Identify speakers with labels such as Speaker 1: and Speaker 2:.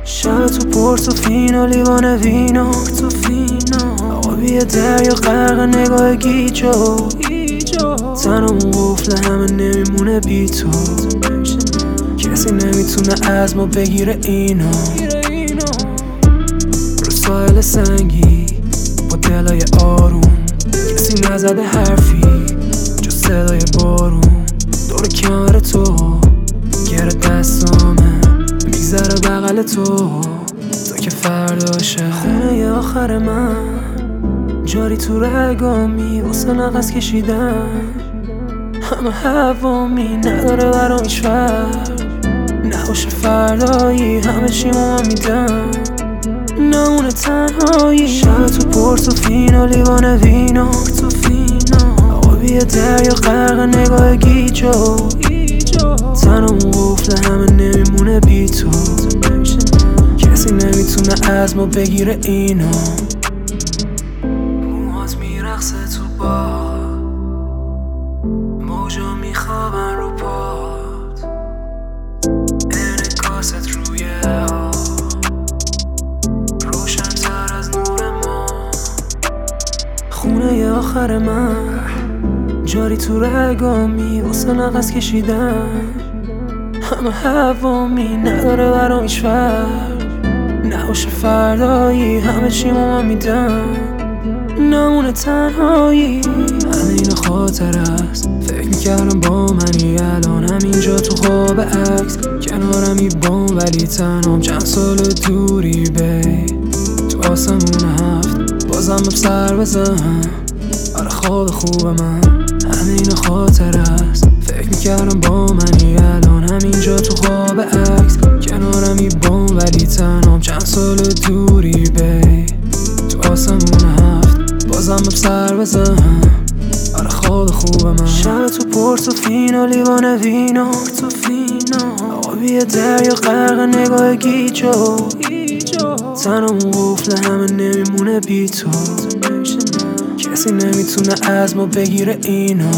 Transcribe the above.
Speaker 1: شب تو پورتوفینو لیوان وینو آبی دریا غرق نگاه گیجو تنمون قفل همه نمیمونه بی تو کسی نمیتونه از ما بگیره اینو رو ساحل سنگی با دلای آروم کسی نزده حرفی جو صدای بارون دور کنار تو گره دستامه میگذره بغل تو تا که فرداشه خونه آخر من جاری تو رگامی واسه نفس کشیدن همه هوامی نداره برام هیچ فرق نباشه فردایی همه چی من میدم نمونه تنهایی شب تو پورتوفینو لیوان وینو آبی دریا غرق نگاه گیجو تنمون قفل همه نمیمونه بی تو کسی نمیتونه از ما بگیره اینو موهات میرقصه تو باد موجا میخوابن رو پات انعکاست روی آب روشن‌تر از نور ما خونه آخر من جاری تو رگامی واسه نفس کشیدن همه هوامی نداره برام هیچ فرق نباشه فردایی همه چی من میدم نمونه تنهایی همه این خاطر است فکر میکردم با منی الان همینجا تو خواب عکس کنارمی بام ولی تنام چند سال دوری بی تو آسمون هفت بازم بسر بزن آره خواب خوب من همین خاطر است فکر میکردم با منی الان همینجا تو خواب عکس کنارمی بام ولی تنام چند سال دوری بی تو آسمون هفت بازم بسر بزن آره خواب خوب من شب تو پورتوفینو لیوان وینو آبی دریا غرق نگاه گیجو تنمون قفل همه نمیمونه بی تو کسی نمیتونه از ما بگیره اینو